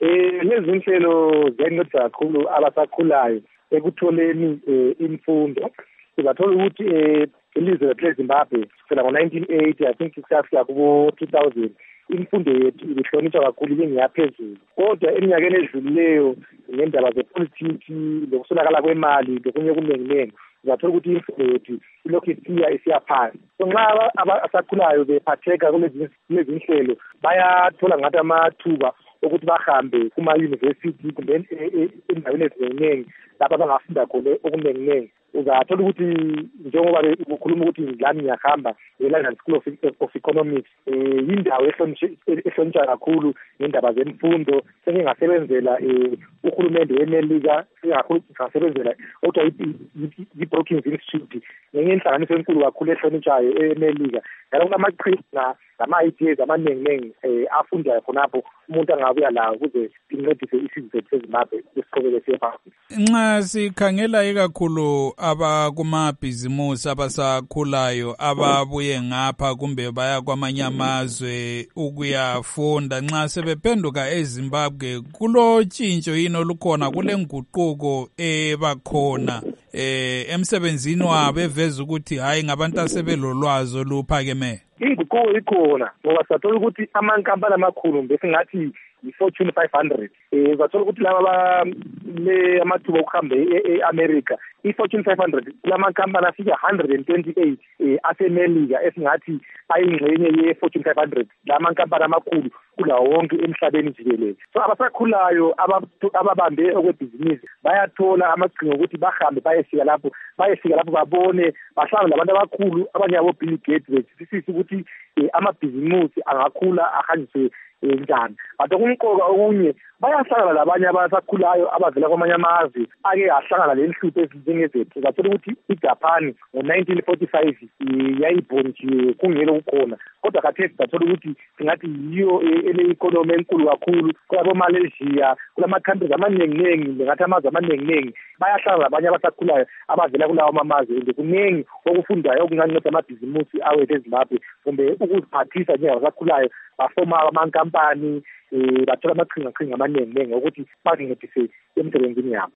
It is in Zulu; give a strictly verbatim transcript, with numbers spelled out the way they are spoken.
Eh lezi inhlelo ziyanceda kakhulu abasakhulayo ekutholeni imfundo. Sizathola ukuthi eh ilizwe leZimbabwe kusukela ngo nineteen eighty I think kusafika ku two thousand imfundo yethu ibihlonishwa kakhulu ingeyaphezulu. Kodwa eminyakeni edlulileyo ngendaba zepolitiki lokusonakala kwemali lokunye okuningi uzathola ukuthi imfundo yethu ilokhu isiya isiya phansi. So nxa abasakhulayo bephatheka kulezi inhlelo bayathola ngathi amathuba ukuthi bahambe kuma-university kumbe endaweni eziningi lapha bangafunda khona okuningi. Uzathola ukuthi njengoba ukukhuluma ukuthi lami ngiyahamba e-London School of, of Economics eh indawo ehlonishwa kakhulu ngendaba zemfundo. Sengingasebenzela uhulumende weMelika, sengingasebenzela kodwa i-Brookings Institute ngenhlanganiso enkulu kakhulu ehlonishwayo eMelika. Ngalo kunamaqhinga nama-ideas amaningi afundayo khonapho umuntu angabuya lawo ukuze incedise isizwe seZimbabwe esiqhubeke siye phambili. Nxa sikhangela ikakhulu abakumabhizimusi abasakhulayo ababuye ngapha kumbe baya kwamanye amazwe ukuyafunda, nxa sebephenduka eZimbabwe kulotshintsho yini olukhona, kulenguquko ebakhona eh emsebenzini wabo eveza ukuthi hayi ngabantu asebelolwazi oluphakemeyo? Inguquko ikhona ngoba sathola ukuthi amankampani amakhulu besingathi i-Fortune five hundred eh bathola ukuthi laba le amathuba okuhamba e-America i-Fortune five hundred lamankampani afika one hundred twenty-eight eh aseMelika esingathi ayingxenye ye-Fortune five hundred lamankampani amakhulu kulawo wonke emhlabeni jikelele. So abasakhulayo ababambe okwebhizinisi bayathola amaqhinga ukuthi bahambe bayefika lapho bayefika lapho babone bahlangane labantu abakhulu abanye abo Bill Gates besifisa ukuthi amabhizinisi angakhula ahanjiswe njani. Kodwa kumqoka okunye bayahlangana labanye abasakhulayo abavela kwamanye amazwe ake ahlangana lenhlupho ezinjengezethu. Uzathola ukuthi iJapan ngo nineteen forty-five yayibhonjiwe kungelo kukhona, kodwa khathesi sathola ukuthi singathi yiyo ele-economy enkulu kakhulu kwabo Malaysia kulama-countries amaningi ngathi amazwe amaningi bayahlangana labanye abasakhulayo abavela kulawo amazwe. Nje kuningi okufundayo okunganceda amabhizimusi awethu eZimbabwe kumbe ukuziphathisa njengabasakhulayo bafoma amankampani eh bathola amaqhinga amaningi ukuthi bazincedise emsebenzini yabo.